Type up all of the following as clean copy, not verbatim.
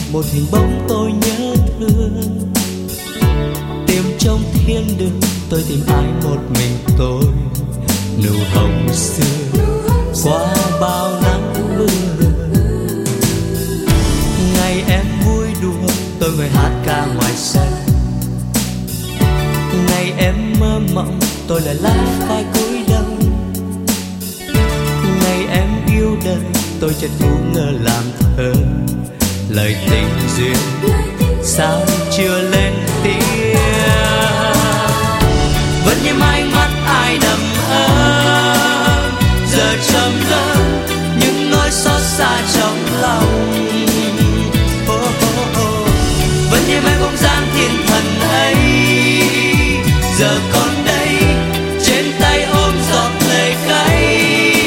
một hình bóng tôi nhớ thương. Tìm trong thiên đường tôi tìm ai một mình tôi, nụ hồng xưa qua bao nắng mưa. Ngày em vui đùa tôi ngồi hát ca ngoài sân, ngày em mơ mộng tôi lại lá vai cúi đầu. Ngày em yêu đời tôi chợt ngu ngơ làm thơ, lời tình duyên sao chưa lên tiếng. Vẫn như ánh mắt ai đầm ấm, giờ trầm lắng những nỗi xót xa trong lòng. Vẫn như mấy bóng dáng thiên thần ấy, giờ còn đây trên tay ôm giọt lệ cay.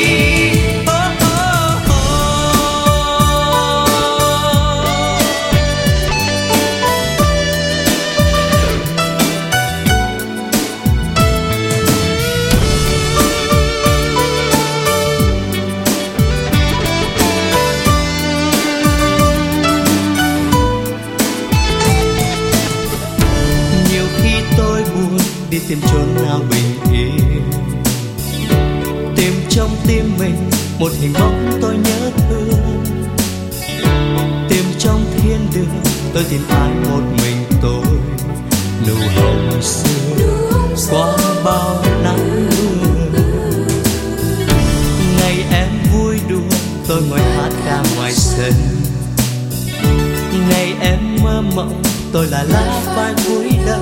Đi tìm chốn nào bình yên, tìm trong tim mình một hình bóng tôi nhớ thương. Tìm trong thiên đường tôi tìm ai một mình tôi, nụ hồng xưa qua bao nắng mưa. Ngày em vui đùa tôi ngồi hát ca ngoài sân, ngày em mơ mộng tôi là lá vai cúi đầu.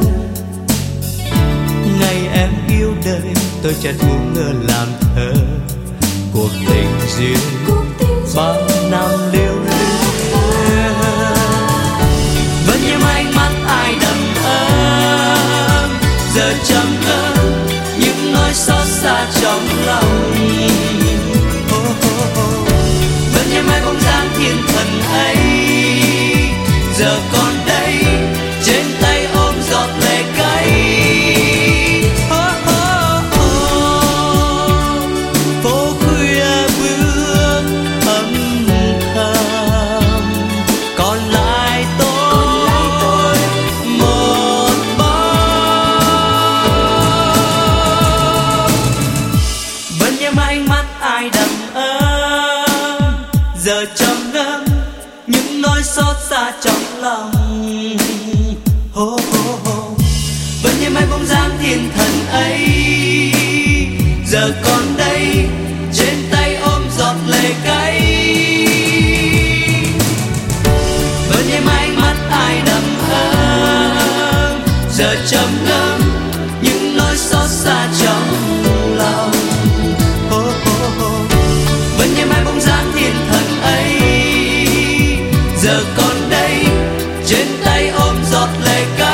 Ngày em yêu đời tôi chợt ngu ngơ làm thơ, cuộc tình duyên bao năm lưu luyến. Vẫn như ánh mắt ai đầm ấm, giờ trầm ngâm những nỗi xót xa trong lòng. Vẫn như mấy bóng dáng thiên thần ấy, giờ còn đây trên tay ôm giọt lệ cay. Giờ trầm ngâm những nỗi xót xa trong lòng. Vẫn như mấy bóng dáng thiên thần ấy, giờ còn đây trên tay ôm giọt lệ cay. Vẫn như ánh mắt ai đầm ấm, giờ trầm ngâm những nỗi xót xa trong lòng. Vẫn như mấy bóng dáng thiên thần ấy, giờ còn đây trên tay ôm giọt lệ cay.